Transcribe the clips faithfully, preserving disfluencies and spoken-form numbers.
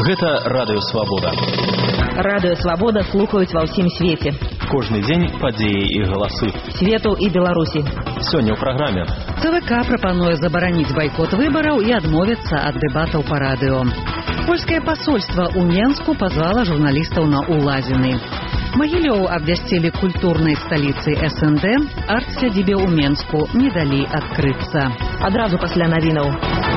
Гэта Радыё Свабода. Радыё Свабода слухаюць ва ўсім свеце. Кожны дзень падзеі і галасы. Свету і Беларусі. Сёння ў праграме. ЦВК прапануе забараніць байкот выбараў і адмовіцца ад дэбатаў па радыё. Польскае пасольства ў Менску пазвала журналістаў на улазіны. Магілёў абвясцілі культурнай сталіцай СНД, арт-сядзібе ў Менску не далі адкрыцца. Адразу пасля навінаў.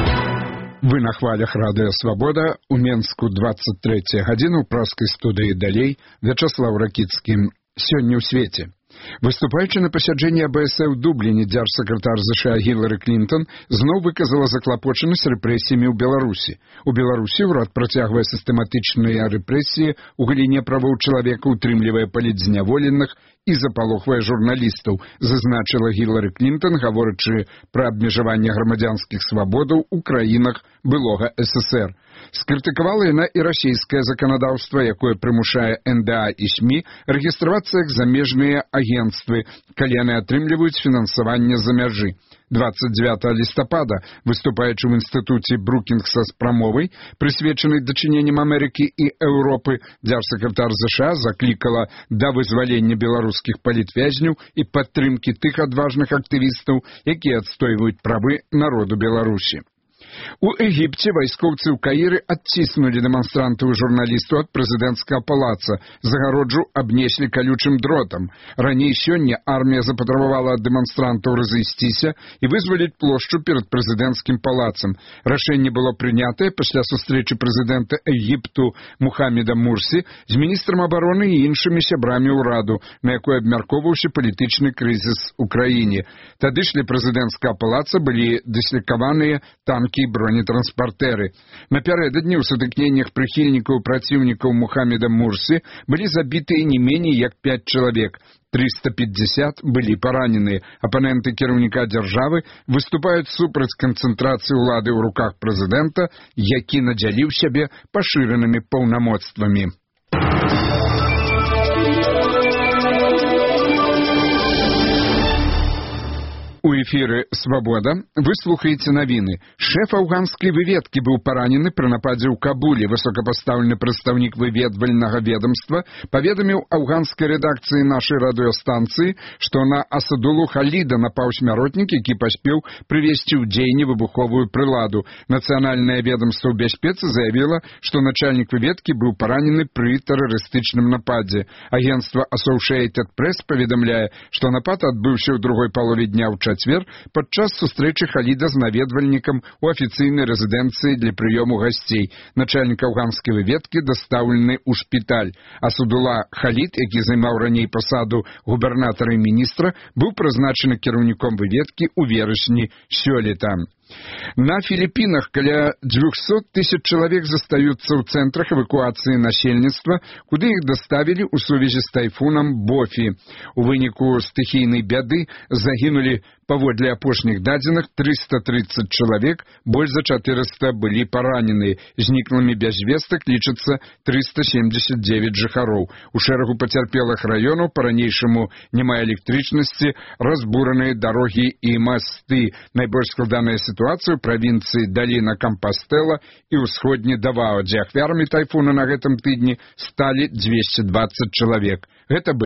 Вы на хвалях Радыё Свабода, у Менску двадцать третья гадзіна, ў праскай студыі далей, Вячаслав Ракіцкі. Сёння ў свеце. Выступаючы на пасяджэнні АБС ў Дубліне, дзяржсакратар ЗША Гілары Клінтон зноў выказала заклапочанасць рэпрэсіямі ў Беларусі. У Беларусі ўрад працягвае сістэматычныя рэпрэсіі ў галіне правоў чалавека, утрымлівае палітзняволеных і запалохвае журналістаў, зазначыла Гілары Клінтон, гаворачы пра абмежаванне грамадзянскіх свабодаў у краінах былога СССР. Скрытыкавала яна і расійскае заканадаўства, якое прымушае эн дэ а і СМІ рэгістравацца як замежныя агенцтвы, калі яны атрымліваюць фінансаванне з-за мяжы. двадцать девятого лістапада, выступаючы ў інстытуце Брукінгса з прамовай, прысвечанай дачыненням Амерыкі і Еўропы, дзяржсакратар ЗША заклікала да вызвалення беларускіх палітвязняў і падтрымкі тых адважных актывістаў, якія адстойваюць правы народу Беларусі. У Егіпце вайскоўцы ў Каіры адціснулі дэманстрантаў і журналістаў ад прэзідэнцкага палаца, загароджу абнеслі калючым дротам. Раней сёння армія запатрабавала ад дэманстрантаў разысціся і вызваліць плошчу перад прэзідэнцкім палацам. Рашэнне было прынятае пасля сустрэчы прэзідэнта Егіпту Мухаммеда Мурсі з міністрам абароны і іншымі сябрамі ўраду, на якой абмяркоўваўся палітычны крызіс у краіне. Тады ж ля прэзідэнцкага палаца былі дыслакаваныя танкі і бронетранспартэры. Напярэдадні ў сутыкненнях прыхільнікаў і праціўнікаў Мухаммеда Мурсі былі забітыя не меней як пяць чалавек. триста пятьдесят былі параненыя. Апаненты кіраўніка дзяржавы выступаюць супраць канцэнтрацыі ўлады ў руках прэзідэнта, які надзяліў сябе пашыранымі паўнамоцтвамі. У эфіры «Свабода» вы слухаеце навіны. Шэф афганскай выведкі быў паранены пры нападзе ў Кабуле. Высокапастаўлены прадстаўнік выведвальнага ведомства паведаміў афганскай рэдакцыі нашай радыёстанцыі, што на Асадулу Халіда напаў смяротнік, які паспеў прывесці ў дзеянне выбуховую прыладу. Нацыянальнае ведомства бяспецы заявіла, што начальнік выведкі быў паранены пры тэрарыстычным нападзе. Агенцтва Associated Press паведамляе, што напад адбыўся ў другой палове дня ў чацвер падчас сустрэчы Халіда з наведвальнікам у афіцыйнай рэзідэнцыі для прыёму гасцей. Начальнік афганскай выведкі дастаўлены ў шпіталь. Асадула Халід, які займаў раней пасаду губернатара і міністра, быў прызначаны кіраўніком выведкі ў верасні сёлета. На Філіпінах каля дзвюхсот тысяч чалавек застаюцца ў цэнтрах эвакуацыі насельніцтва, куды іх даставілі ў сувязі з тайфунам Бофі. У выніку стыхійнай бяды загінулі, паводле апошніх дадзеных, триста тридцать чалавек, больш за чатырыста былі параненыя. Зніклымі без вестак лічацца триста семьдесят девять жыхароў. У шэрагу пацярпелых раёнаў па-ранейшаму няма электрычнасці, разбураныя дарогі і масты. Найбольш складаная сітуацыя ў правінцыі Даліна Кампастэла і ўсходні Давао, дзе ахвярамі тайфуна на гэтым тыдні сталі двести двадцать чалавек. Гэта